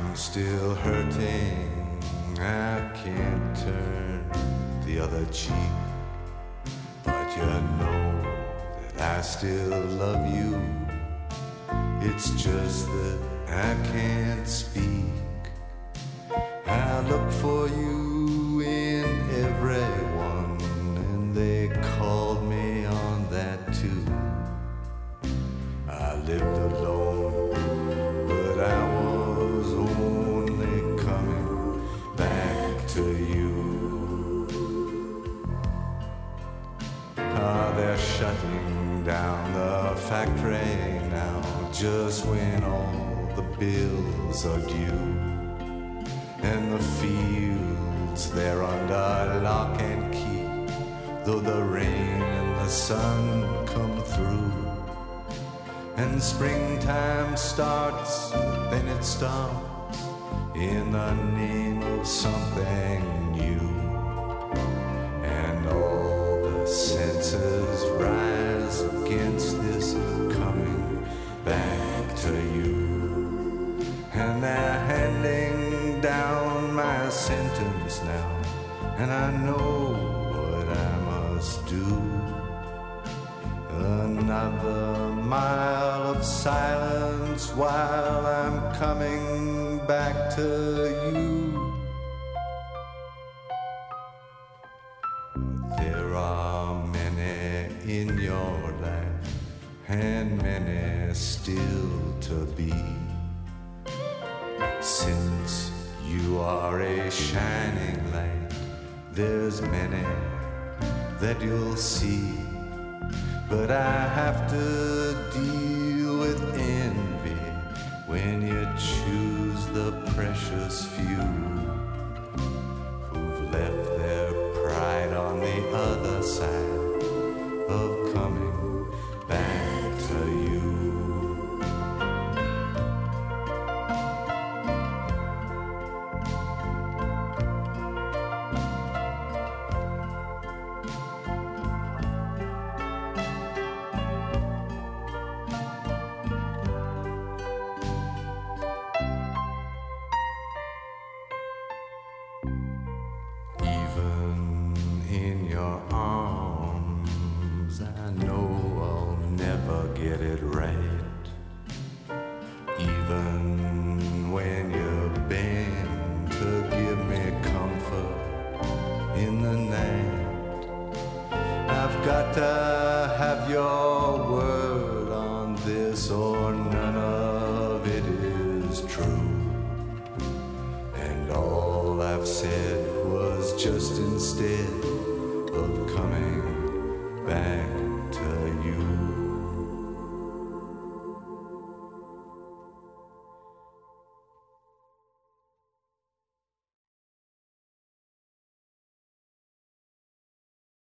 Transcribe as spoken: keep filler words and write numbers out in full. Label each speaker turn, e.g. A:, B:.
A: still hurting, I can't turn the other cheek. But you know that I still love you. It's just that I can't speak. I look for you in everyone, and they called me on that too. I lived alone, but I was only coming back to you. Ah, they're shutting down the factory now, just when all the bills are due. And the fields, they're under lock and key, though the rain and the sun come through. And springtime starts, then it stops, in the name of something new. And all the senses rise against this coming back to you. And they're handing down my sentence now, and I know what I must do. Another mile of silence while I'm coming back to you. There are many in your life, and many still to be. Since you are a shining light, there's many that you'll see. But I have to deal with envy when you choose the precious few who've left their pride on the other side of coming back to you. Just instead of coming back to you.